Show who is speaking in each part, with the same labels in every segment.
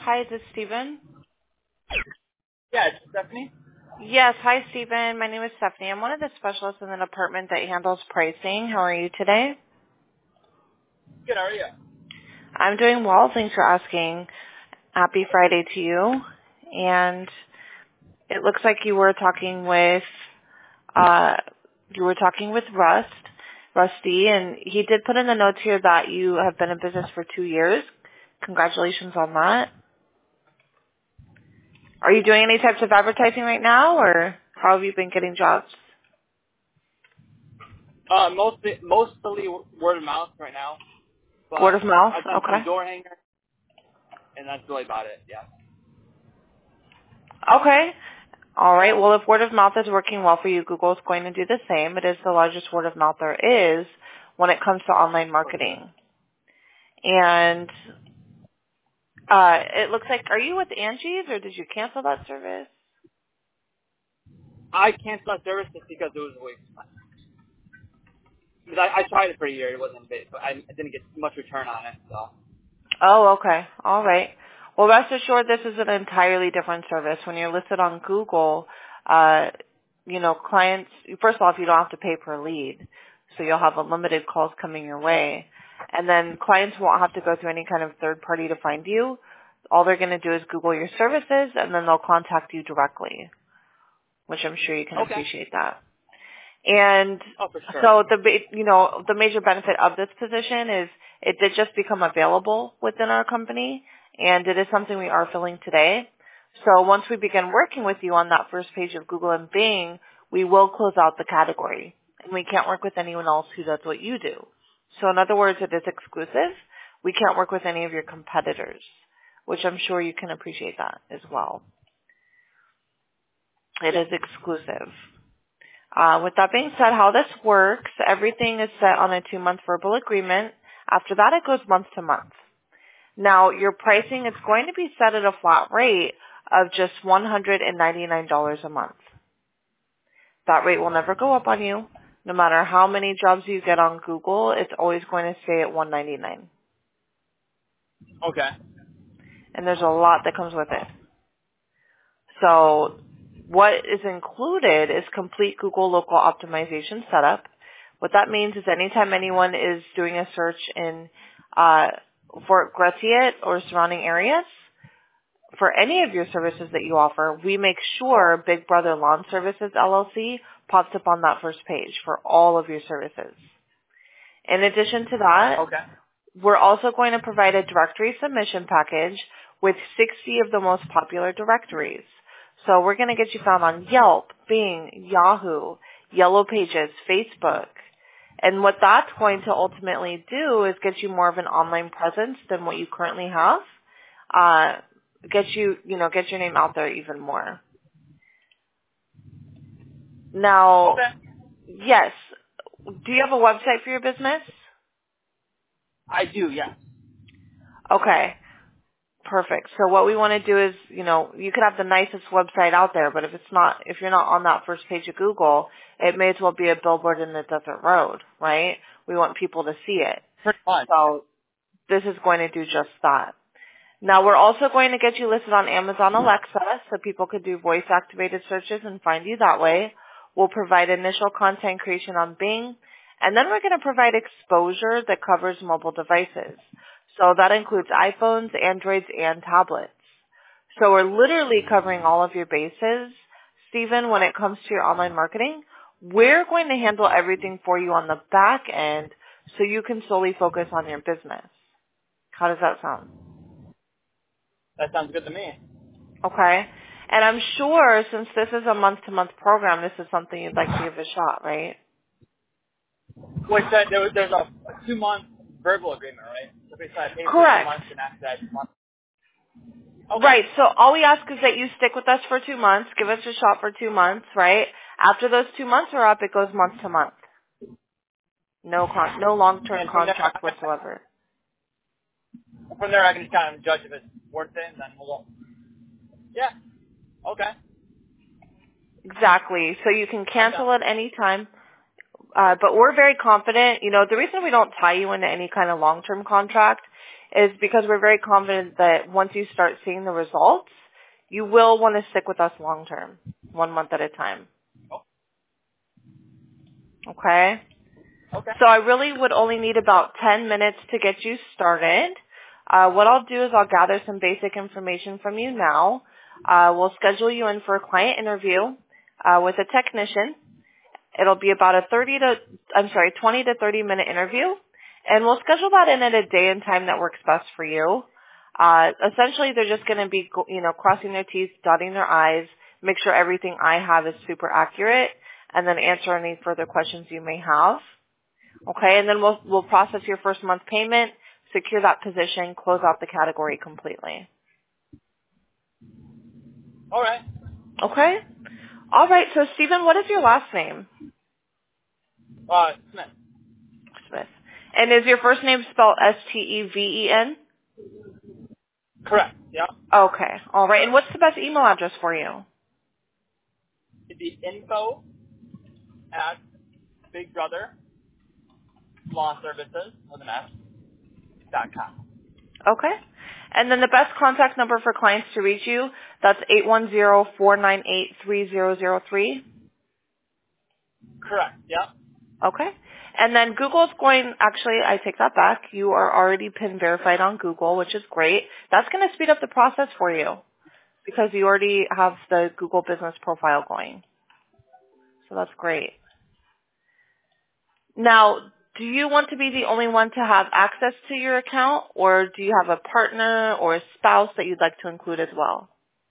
Speaker 1: Hi, is this Stephen?
Speaker 2: Yeah, it's Stephanie.
Speaker 1: Yes, hi Stephen. My name is Stephanie. I'm one of the specialists in the department that handles pricing. How are you today?
Speaker 2: Good, how are you?
Speaker 1: I'm doing well. Thanks for asking. Happy Friday to you. And it looks like you were talking with Rusty, and he did put in the notes here that you have been in business for 2 years. Congratulations on that. Are you doing any types of advertising right now, or how have you been getting jobs?
Speaker 2: Mostly word of mouth right now. But
Speaker 1: Word of mouth?
Speaker 2: I've done
Speaker 1: Okay.
Speaker 2: some door hangers, and that's really about it, yeah.
Speaker 1: Okay. All right. Well, if word of mouth is working well for you, Google is going to do the same. It is the largest word of mouth there is when it comes to online marketing. And it looks like, are you with Angie's or did you cancel that service?
Speaker 2: I canceled that service just because it was a waste of money. Because I tried it for a year, it wasn't big, but I didn't get much return on it, so.
Speaker 1: Oh, okay. All right. Well, rest assured this is an entirely different service. When you're listed on Google, clients, first of all, if you don't have to pay per lead, so you'll have unlimited calls coming your way. And then clients won't have to go through any kind of third party to find you. All they're going to do is Google your services, and then they'll contact you directly, which I'm sure you can
Speaker 2: Okay.
Speaker 1: appreciate that. And
Speaker 2: Oh, for sure.
Speaker 1: so the major benefit of this position is it did just become available within our company, and it is something we are filling today. So once we begin working with you on that first page of Google and Bing, we will close out the category, and we can't work with anyone else who does what you do. So in other words, it is exclusive. We can't work with any of your competitors, which I'm sure you can appreciate that as well. It is exclusive. With that being said, how this works, everything is set on a 2-month verbal agreement. After that, it goes month to month. Now, your pricing is going to be set at a flat rate of just $199 a month. That rate will never go up on you. No matter how many jobs you get on Google, it's always going to stay at $199.
Speaker 2: Okay.
Speaker 1: And there's a lot that comes with it. So what is included is complete Google local optimization setup. What that means is anytime anyone is doing a search in Fort Gratiot or surrounding areas, for any of your services that you offer, we make sure Big Brother Lawn Services LLC pops up on that first page for all of your services. In addition to that,
Speaker 2: Okay.
Speaker 1: we're also going to provide a directory submission package with 60 of the most popular directories. So we're going to get you found on Yelp, Bing, Yahoo, Yellow Pages, Facebook. And what that's going to ultimately do is get you more of an online presence than what you currently have. Get your name out there even more. Now,
Speaker 2: Okay.
Speaker 1: yes, do you have a website for your business?
Speaker 2: I do, yes.
Speaker 1: Okay. Perfect. So what we want to do is, you could have the nicest website out there, but if you're not on that first page of Google, it may as well be a billboard in the desert road, right? We want people to see it.
Speaker 2: Pretty much.
Speaker 1: So this is going to do just that. Now we're also going to get you listed on Amazon Alexa so people could do voice activated searches and find you that way. We'll provide initial content creation on Bing, and then we're going to provide exposure that covers mobile devices. So that includes iPhones, Androids, and tablets. So we're literally covering all of your bases. Stephen, when it comes to your online marketing, we're going to handle everything for you on the back end so you can solely focus on your business. How does that sound?
Speaker 2: That sounds good to me.
Speaker 1: Okay. And I'm sure since this is a month-to-month program, this is something you'd like to give a shot, right?
Speaker 2: Which there's a 2-month verbal agreement, right? So basically I pay for 2
Speaker 1: Correct.
Speaker 2: months and after that month. Okay.
Speaker 1: Right. So all we ask is that you stick with us for 2 months, give us a shot for 2 months, right? After those 2 months are up, it goes month to month. No long-term
Speaker 2: And
Speaker 1: contract whatsoever.
Speaker 2: from there I can just kind of judge if it's worth it, and then we'll go. Yeah. Okay.
Speaker 1: Exactly. So you can cancel at any time. But we're very confident. The reason we don't tie you into any kind of long-term contract is because we're very confident that once you start seeing the results, you will want to stick with us long term, 1 month at a time.
Speaker 2: Oh.
Speaker 1: Okay?
Speaker 2: Okay.
Speaker 1: So I really would only need about 10 minutes to get you started. What I'll do is I'll gather some basic information from you now. We'll schedule you in for a client interview with a technician. It'll be about a 20 to 30 minute interview. And we'll schedule that in at a day and time that works best for you. Essentially, they're just going to be, crossing their T's, dotting their I's, make sure everything I have is super accurate, and then answer any further questions you may have. Okay, and then we'll process your first month payment, secure that position, close out the category completely.
Speaker 2: All right.
Speaker 1: Okay? All right, so Stephen, what is your last name?
Speaker 2: Smith.
Speaker 1: Smith. And is your first name spelled Steven?
Speaker 2: Correct. Yeah.
Speaker 1: Okay. All right. And what's the best email address for you?
Speaker 2: It'd be info@BigBrotherLawServices.com.
Speaker 1: Okay. And then the best contact number for clients to reach you, that's 810-498-3003.
Speaker 2: Correct. Yeah.
Speaker 1: Okay. And then I take that back. You are already PIN verified on Google, which is great. That's going to speed up the process for you because you already have the Google business profile going. So that's great. Now, do you want to be the only one to have access to your account, or do you have a partner or a spouse that you'd like to include as well?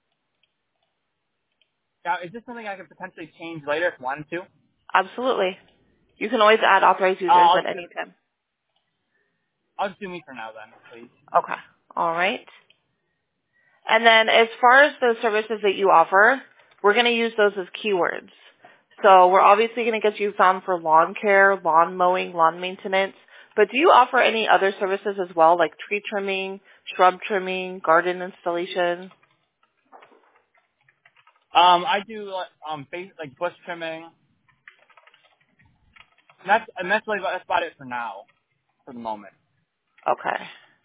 Speaker 2: Now, is this something I could potentially change later if I wanted to?
Speaker 1: Absolutely. You can always add authorized users at any time.
Speaker 2: I'll just do me for now then, please.
Speaker 1: Okay. All right. And then as far as the services that you offer, we're going to use those as keywords. So we're obviously going to get you found for lawn care, lawn mowing, lawn maintenance. But do you offer any other services as well, like tree trimming, shrub trimming, garden installation?
Speaker 2: I do like bush trimming. That's about it for now, for the moment.
Speaker 1: Okay.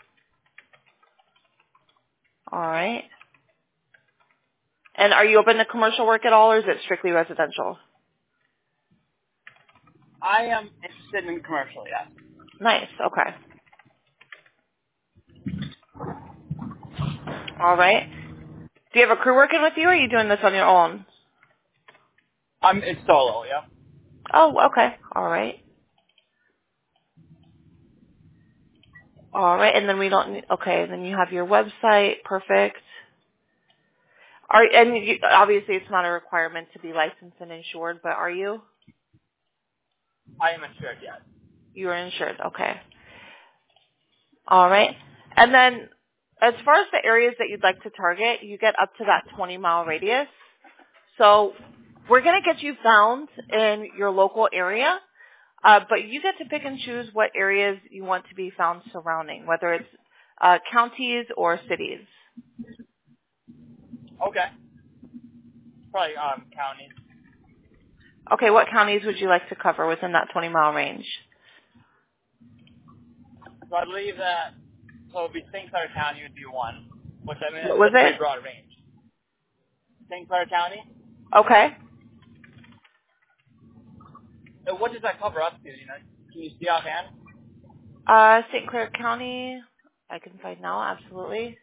Speaker 1: All right. And are you open to commercial work at all, or is it strictly residential?
Speaker 2: I am interested in commercial, yes.
Speaker 1: Nice. Okay. All right. Do you have a crew working with you, or are you doing this on your own?
Speaker 2: It's solo, yeah.
Speaker 1: Oh, okay. All right. All right. And then then you have your website. Perfect. Obviously it's not a requirement to be licensed and insured, but are you?
Speaker 2: I am insured, yes.
Speaker 1: You are insured. Okay. All right. And then as far as the areas that you'd like to target, you get up to that 20-mile radius. So we're going to get you found in your local area, but you get to pick and choose what areas you want to be found surrounding, whether it's counties or cities.
Speaker 2: Okay. Probably counties.
Speaker 1: Okay, what counties would you like to cover within that 20-mile range?
Speaker 2: So I believe that it'd be St. Clair County would be one, which I mean
Speaker 1: What was
Speaker 2: that's a pretty
Speaker 1: it?
Speaker 2: broad range. St. Clair County.
Speaker 1: Okay.
Speaker 2: What does that cover up to? You know, can you see offhand?
Speaker 1: St. Clair County, I can find now, absolutely.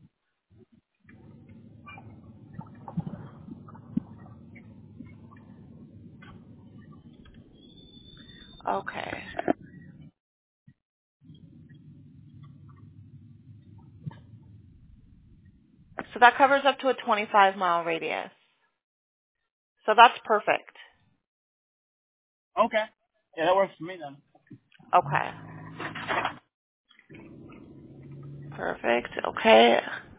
Speaker 1: Okay. So that covers up to a 25-mile radius. So that's perfect.
Speaker 2: Okay. Yeah, that works for me then.
Speaker 1: Okay. Perfect. Okay.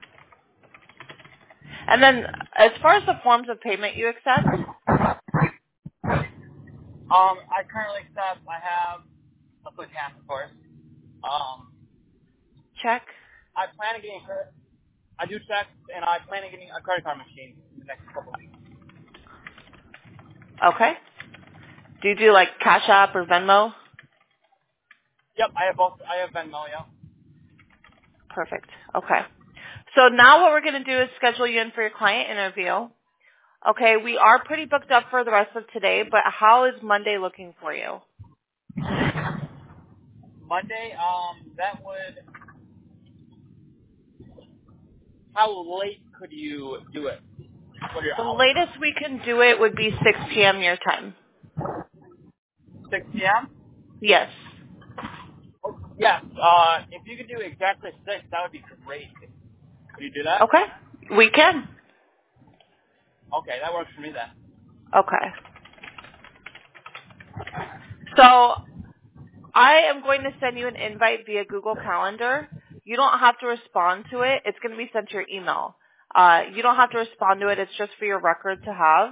Speaker 1: And then as far as the forms of payment you accept?
Speaker 2: I currently accept. I have a foot cash, of course.
Speaker 1: Check.
Speaker 2: I plan on getting I do checks, and I plan on getting a credit card machine in the next couple of weeks.
Speaker 1: Okay. Do you do like Cash App or Venmo?
Speaker 2: Yep, I have both. I have Venmo, yeah.
Speaker 1: Perfect. Okay. So now what we're going to do is schedule you in for your client interview. Okay, we are pretty booked up for the rest of today, but how is Monday looking for you?
Speaker 2: Monday, that would. How late could you do it? What are your
Speaker 1: The
Speaker 2: hours?
Speaker 1: latest we can do it would be 6 p.m. your time.
Speaker 2: 6 p.m.
Speaker 1: Yes.
Speaker 2: Yes. If you could do exactly 6, that would be great. Could you do that?
Speaker 1: Okay. We can.
Speaker 2: Okay, that works for me then.
Speaker 1: Okay. So I am going to send you an invite via Google Calendar. You don't have to respond to it. It's going to be sent to your email. You don't have to respond to it. It's just for your record to have.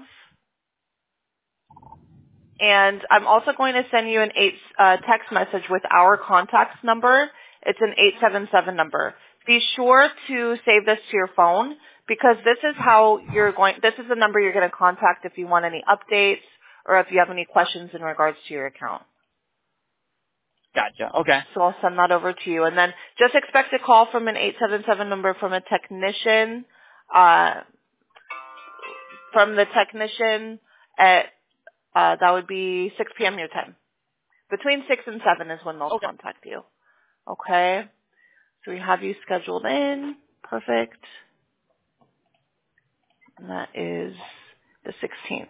Speaker 1: And I'm also going to send you an text message with our contacts number. It's an 877 number. Be sure to save this to your phone because this is this is the number you're going to contact if you want any updates or if you have any questions in regards to your account.
Speaker 2: Gotcha. Okay.
Speaker 1: So I'll send that over to you. And then just expect a call from an 877 number from a technician, at that would be 6 p.m. your time. Between 6 and 7 is when they'll contact you. Okay? So we have you scheduled in. Perfect. And that is the 16th.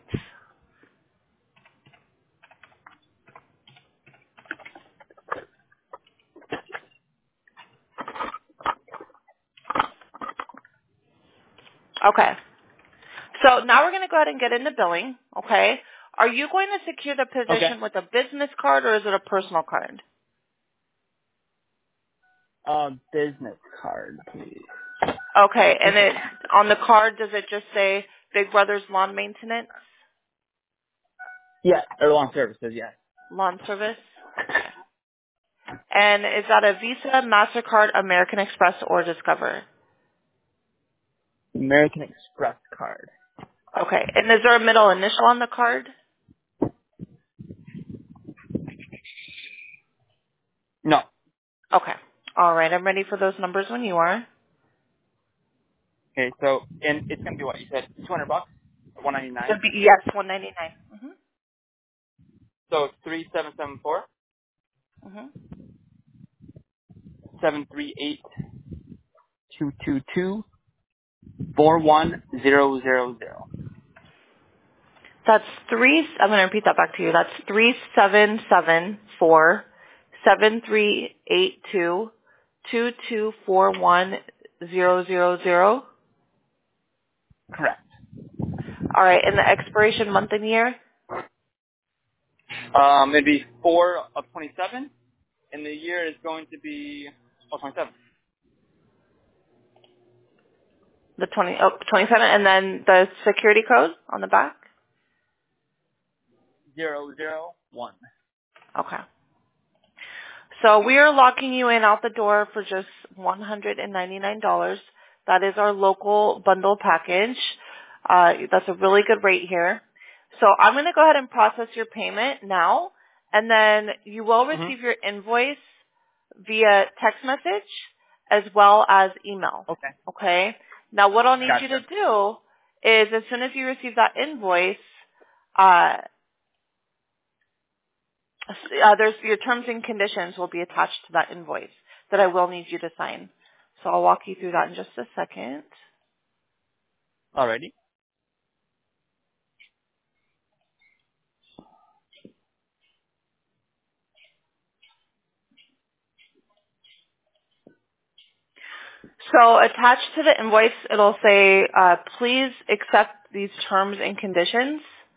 Speaker 1: Okay. So now we're going to go ahead and get into billing. Okay? Are you going to secure the position with a business card or is it a personal card?
Speaker 2: Business card, please.
Speaker 1: Okay, and on the card, does it just say Big Brother's Lawn Maintenance?
Speaker 2: Yeah, or lawn services, yes.
Speaker 1: Lawn Service? Okay. And is that a Visa, MasterCard, American Express, or Discover?
Speaker 2: American Express card.
Speaker 1: Okay, and is there a middle initial on the card?
Speaker 2: No.
Speaker 1: Okay. All right, I'm ready for those numbers when you are.
Speaker 2: Okay, so, and it's going to be what you said, $200? $199?
Speaker 1: Yes, $199.
Speaker 2: So 3774
Speaker 1: Mm-hmm.
Speaker 2: 738 222 41000.
Speaker 1: I'm going to repeat that back to you. That's 3774-738-2241-000.
Speaker 2: Correct.
Speaker 1: All right, and the expiration month and year?
Speaker 2: It'd be 4 of 27, and the year is going to be 27.
Speaker 1: The 27, and then the security code on the back?
Speaker 2: 001.
Speaker 1: Okay. So we are locking you in out the door for just $199. That is our local bundle package. That's a really good rate here. So I'm going to go ahead and process your payment now, and then you will receive your invoice via text message as well as email.
Speaker 2: Okay.
Speaker 1: Okay? Now what I'll need
Speaker 2: Gotcha.
Speaker 1: you to do is as soon as you receive that invoice, there's your terms and conditions will be attached to that invoice that I will need you to sign. So I'll walk you through that in just a second.
Speaker 2: Alrighty.
Speaker 1: So attached to the invoice, it'll say, please accept these terms and conditions.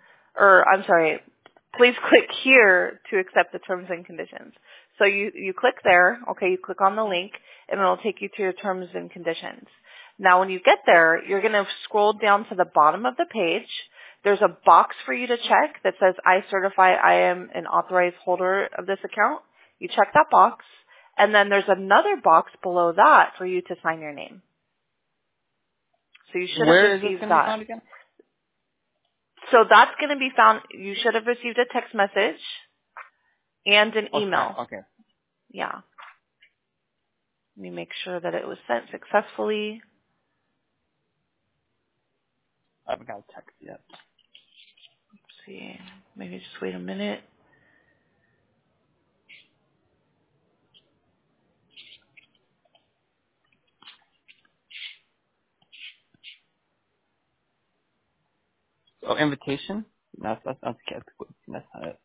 Speaker 1: Please click here to accept the terms and conditions. So you click there, okay, you click on the link, and it'll take you to your terms and conditions. Now when you get there, you're going to scroll down to the bottom of the page. There's a box for you to check that says, I certify I am an authorized holder of this account. You check that box. And then there's another box below that for you to sign your name. So you should have received that. Where is this going to be found again? So that's going to be found, you should have received a text message and an email.
Speaker 2: Okay.
Speaker 1: Yeah. Let me make sure that it was sent successfully.
Speaker 2: I haven't got a text yet.
Speaker 1: Let's see. Maybe just wait a minute.
Speaker 2: Oh, invitation? That's not it.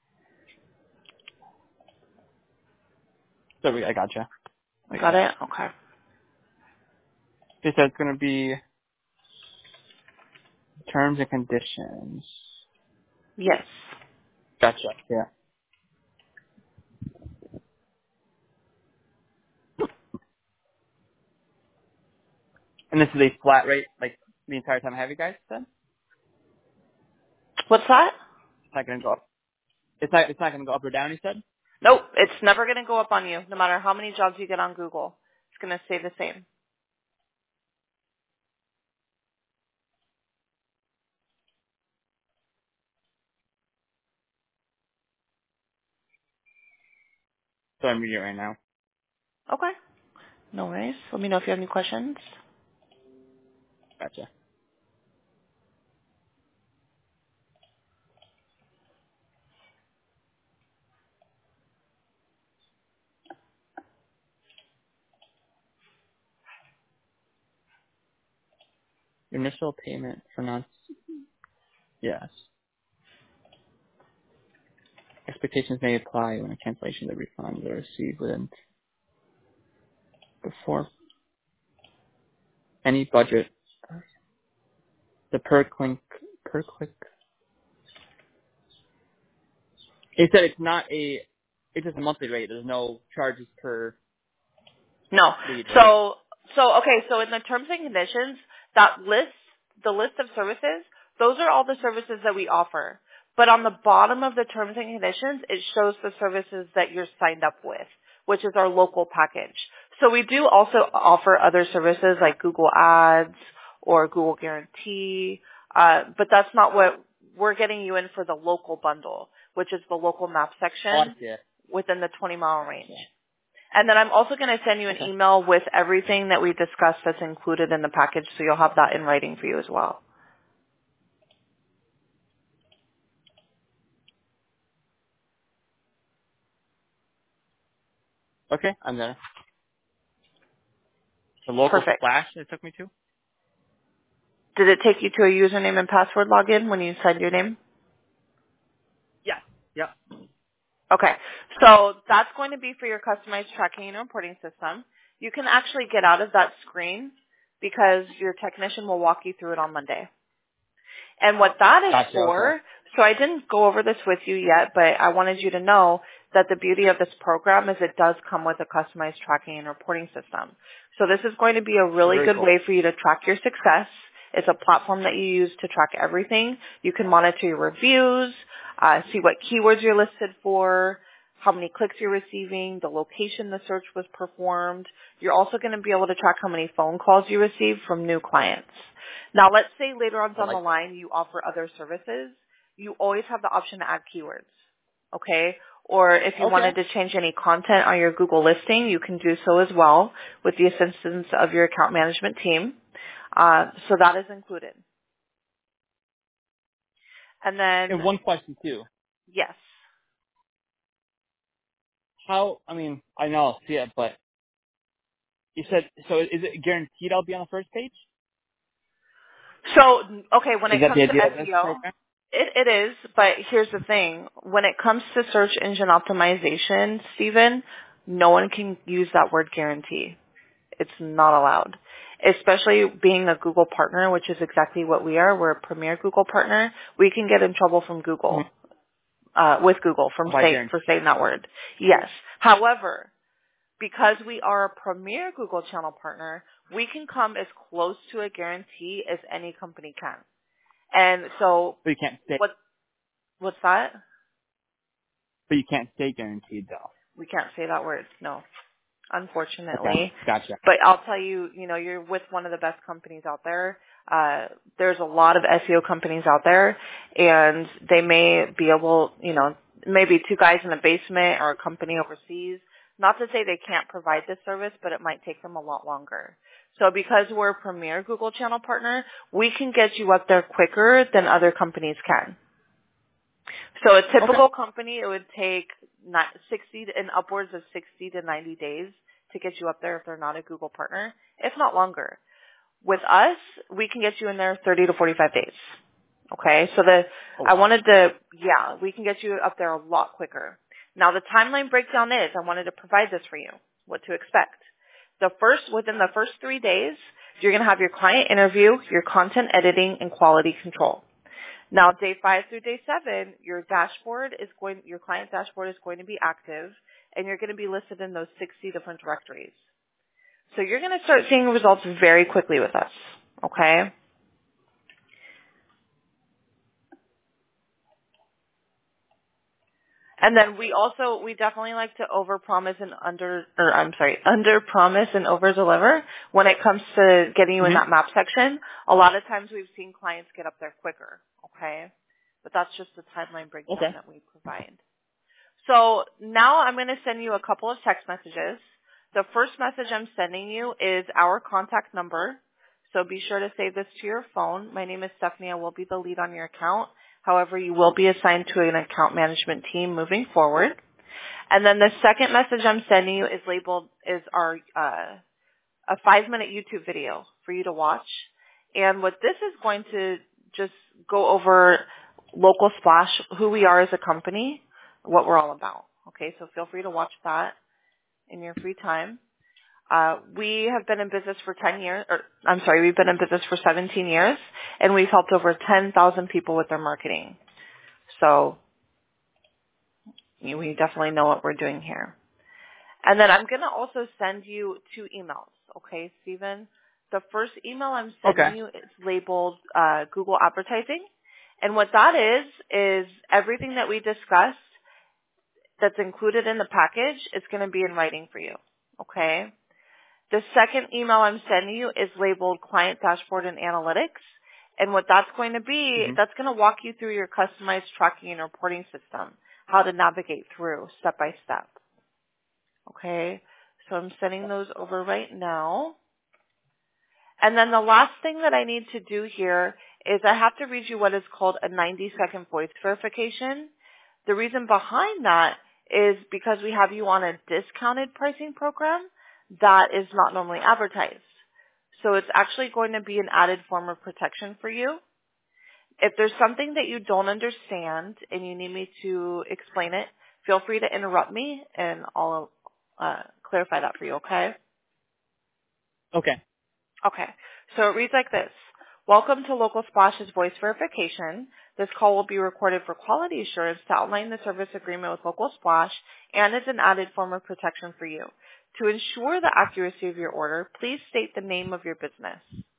Speaker 2: Sorry, I gotcha.
Speaker 1: Got it? Okay.
Speaker 2: It says it's going to be terms and conditions.
Speaker 1: Yes.
Speaker 2: Gotcha. Yeah. And this is a flat rate, like the entire time. Have you guys said?
Speaker 1: What's that?
Speaker 2: It's not going to go up. It's not going to go up or down. You said.
Speaker 1: Nope. It's never going to go up on you, no matter how many jobs you get on Google. It's going to stay the same.
Speaker 2: So I'm reading it right now.
Speaker 1: Okay. No worries. Let me know if you have any questions.
Speaker 2: Gotcha. Your initial payment for non. Yes. Expectations may apply when a cancellation of the refund are received within before any budget. The per click. He said it's not it's just a monthly rate. There's no charges per
Speaker 1: No.
Speaker 2: lead, right?
Speaker 1: So in the terms and conditions, the list of services, those are all the services that we offer. But on the bottom of the terms and conditions, it shows the services that you're signed up with, which is our local package. So we do also offer other services like Google Ads or Google Guarantee, but that's not what we're getting you in for the local bundle, which is the local map section within the 20-mile range. And then I'm also going to send you an email with everything that we discussed that's included in the package, so you'll have that in writing for you as well.
Speaker 2: Okay, I'm there. The local
Speaker 1: Perfect.
Speaker 2: splash it took me to?
Speaker 1: Did it take you to a username and password login when you signed your name?
Speaker 2: Yeah. Yep.
Speaker 1: Okay. So that's going to be for your customized tracking and reporting system. You can actually get out of that screen because your technician will walk you through it on Monday. And what that is for, so I didn't go over this with you yet, but I wanted you to know that the beauty of this program is it does come with a customized tracking and reporting system. So this is going to be a really good way for you to track your success. It's a platform that you use to track everything. You can monitor your reviews, see what keywords you're listed for, how many clicks you're receiving, the location the search was performed. You're also going to be able to track how many phone calls you receive from new clients. Now, let's say later on down the line you offer other services. You always have the option to add keywords, okay? Or if you wanted to change any content on your Google listing, you can do so as well with the assistance of your account management team. So that is included. And then...
Speaker 2: And one question, too.
Speaker 1: Yes.
Speaker 2: I mean, I know I'll see it, but you said, so is it guaranteed I'll be on the first page?
Speaker 1: So, okay, when it comes to SEO,
Speaker 2: program?
Speaker 1: it is, but here's the thing. When it comes to search engine optimization, Stephen, no one can use that word guarantee. It's not allowed. Especially being a Google partner, which is exactly what we are. We're a premier Google partner. We can get in trouble from Google, with Google for saying that word. Yes. However, because we are a premier Google channel partner, we can come as close to a guarantee as any company can. And so,
Speaker 2: but you can't say.
Speaker 1: What's that?
Speaker 2: But you can't say guaranteed, though.
Speaker 1: We can't say that word, no, unfortunately.
Speaker 2: Okay. Gotcha.
Speaker 1: But I'll tell you, you're with one of the best companies out there. There's a lot of SEO companies out there, and they may be able, maybe two guys in a basement or a company overseas. Not to say they can't provide this service, but it might take them a lot longer. So because we're a premier Google channel partner, we can get you up there quicker than other companies can. So a typical company, it would take 60 and upwards of 60 to 90 days to get you up there if they're not a Google partner, if not longer. With us, we can get you in there 30 to 45 days. Okay, so we can get you up there a lot quicker. Now the timeline breakdown is, I wanted to provide this for you, what to expect. Within the first 3 days, you're going to have your client interview, your content editing, and quality control. Now, day 5 through day 7, your client dashboard is going to be active, and you're going to be listed in those 60 different directories. So you're going to start seeing results very quickly with us, okay? And then we definitely like to under-promise and over-deliver when it comes to getting you in that map section. A lot of times we've seen clients get up there quicker, okay? But that's just the timeline breakdown that we provide. So now I'm going to send you a couple of text messages. The first message I'm sending you is our contact number. So be sure to save this to your phone. My name is Stephanie. I will be the lead on your account. However, you will be assigned to an account management team moving forward. And then the second message I'm sending you is our a 5-minute YouTube video for you to watch. And what this is going to just go over Local Splash, who we are as a company, what we're all about. Okay, so feel free to watch that in your free time. We have been in business for we've been in business for 17 years, and we've helped over 10,000 people with their marketing. So we definitely know what we're doing here. And then I'm going to also send you 2 emails, okay, Stephen? The first email I'm sending you is labeled Google Advertising. And what that is everything that we discussed that's included in the package is going to be in writing for you, okay? The second email I'm sending you is labeled Client Dashboard and Analytics. And what that's going to be, that's going to walk you through your customized tracking and reporting system, how to navigate through step by step. Okay, so I'm sending those over right now. And then the last thing that I need to do here is I have to read you what is called a 90-second voice verification. The reason behind that is because we have you on a discounted pricing program that is not normally advertised. So it's actually going to be an added form of protection for you. If there's something that you don't understand and you need me to explain it, feel free to interrupt me and I'll clarify that for you, okay?
Speaker 3: Okay.
Speaker 1: Okay. So it reads like this. Welcome to Local Splash's voice verification. This call will be recorded for quality assurance to outline the service agreement with Local Splash and is an added form of protection for you. To ensure the accuracy of your order, please state the name of your business.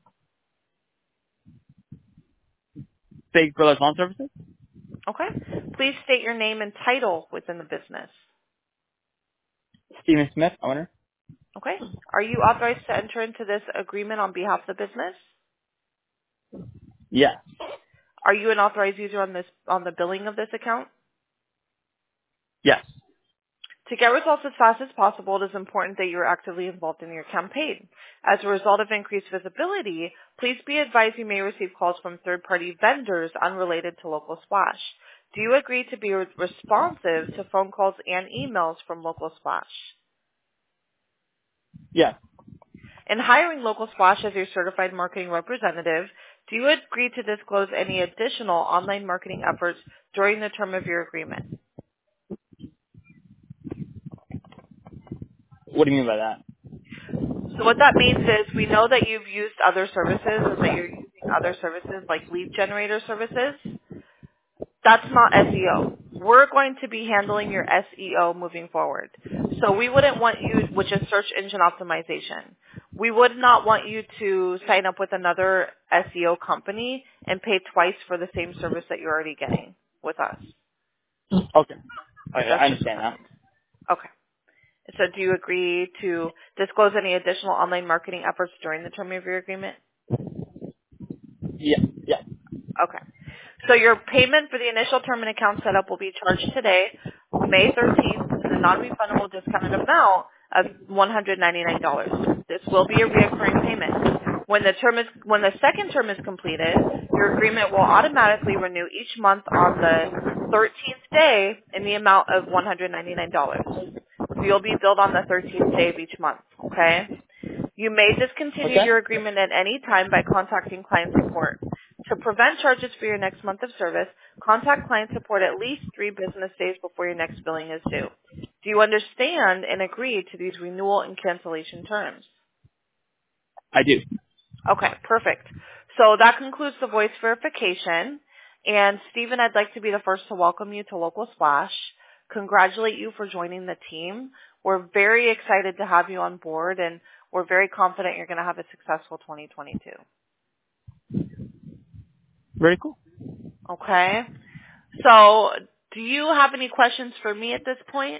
Speaker 3: Big Brothers Lawn Services?
Speaker 1: Okay. Please state your name and title within the business.
Speaker 3: Stephen Smith, owner.
Speaker 1: Okay. Are you authorized to enter into this agreement on behalf of the business?
Speaker 3: Yes.
Speaker 1: Are you an authorized user on the billing of this account?
Speaker 3: Yes.
Speaker 1: To get results as fast as possible, it is important that you are actively involved in your campaign. As a result of increased visibility, please be advised you may receive calls from third-party vendors unrelated to Local Splash. Do you agree to be responsive to phone calls and emails from Local Splash?
Speaker 3: Yes.
Speaker 1: In hiring Local Splash as your certified marketing representative, do you agree to disclose any additional online marketing efforts during the term of your agreement?
Speaker 3: What do you mean by that?
Speaker 1: So what that means is we know that you've used other services and that you're using other services like lead generator services. That's not SEO. We're going to be handling your SEO moving forward. So we wouldn't want you, which is search engine optimization. We would not want you to sign up with another SEO company and pay twice for the same service that you're already getting with us.
Speaker 3: Okay. I understand that.
Speaker 1: Okay. So do you agree to disclose any additional online marketing efforts during the term of your agreement?
Speaker 3: Yeah. Yeah.
Speaker 1: Okay. So your payment for the initial term and account setup will be charged today, May 13th, and then non-refundable discounted amount of $199. This will be a recurring payment. When the second term is completed, your agreement will automatically renew each month on the 13th day in the amount of $199. So you'll be billed on the 13th day of each month, okay? You may discontinue your agreement at any time by contacting client support. To prevent charges for your next month of service, contact client support at least 3 business days before your next billing is due. Do you understand and agree to these renewal and cancellation terms?
Speaker 3: I do.
Speaker 1: Okay, perfect. So that concludes the voice verification. And Stephen, I'd like to be the first to welcome you to Local Splash. Congratulate you for joining the team. We're very excited to have you on board, and we're very confident you're going to have a successful 2022.
Speaker 3: Very cool.
Speaker 1: Okay. So do you have any questions for me at this point?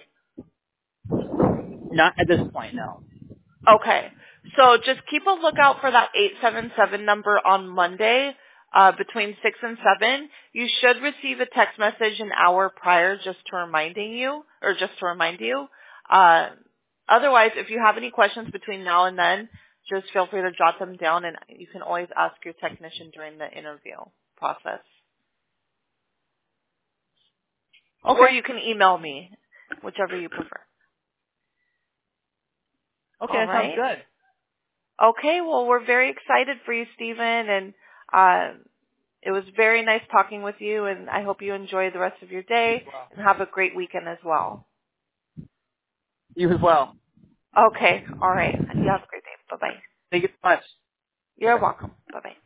Speaker 3: Not at this point, no.
Speaker 1: Okay. So just keep a lookout for that 877 number on Monday between 6 and 7. You should receive a text message an hour prior just to remind you. Otherwise, if you have any questions between now and then, just feel free to jot them down, and you can always ask your technician during the interview process.
Speaker 3: Okay.
Speaker 1: Or you can email me, whichever you prefer.
Speaker 3: Okay,
Speaker 1: All
Speaker 3: that
Speaker 1: right.
Speaker 3: sounds good.
Speaker 1: Okay, well, we're very excited for you, Stephen, and it was very nice talking with you, and I hope you enjoy the rest of your day and have a great weekend as well.
Speaker 3: You as well.
Speaker 1: Okay, all right. You have a great day. Bye-bye.
Speaker 3: Thank you so much.
Speaker 1: You're welcome. Bye-bye.